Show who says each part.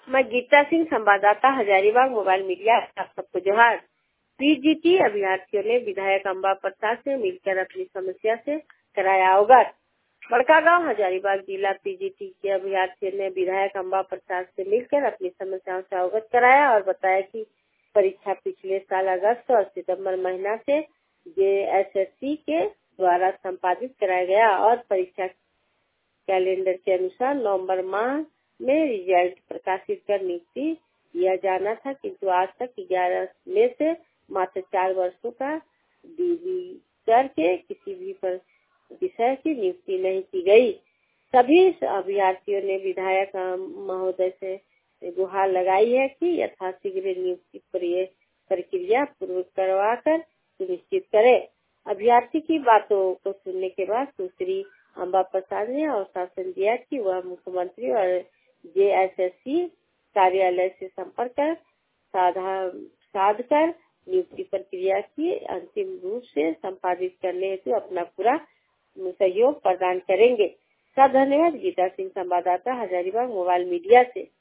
Speaker 1: मैं गीता सिंह, संवाददाता Hazaribagh mobile media. आप सबको जोहार। पीजीटी अभ्यर्थियों ने विधायक अम्बा प्रसाद से मिलकर अपनी समस्या से कराया अवगत। बड़कागांव हजारीबाग जिला पीजीटी के अभ्यर्थियों ने विधायक अम्बा प्रसाद से मिलकर अपनी समस्याओं से अवगत कराया और बताया कि परीक्षा पिछले साल अगस्त और सितंबर महीना से जेएसएससी के द्वारा संपादित कराया गया और परीक्षा कैलेंडर के अनुसार नवंबर माह में रिजल्ट प्रकाशित कर नियुक्ति दिया जाना था, किंतु आज तक 11 में से मात्र 4 वर्षों का डिग्री करके किसी भी विषय की नियुक्ति नहीं की गई। सभी अभ्यर्थियों ने विधायक महोदय से गुहार लगाई है कि यथाशीघ्र नियुक्ति प्रक्रिया पूर्ण करवाकर सुनिश्चित करे। अभ्यर्थी की बातों को सुनने के बाद सुश्री अम्बा प्रसाद ने आश्वासन दिया कि वह मुख्यमंत्री और जेएसएससी कार्यालय से संपर्क कर साध कर नियुक्ति प्रक्रिया की अंतिम रूप से संपादित करने हेतु अपना पूरा सहयोग प्रदान करेंगे। धन्यवाद। गीता सिंह, संवाददाता हजारीबाग मोबाइल मीडिया से।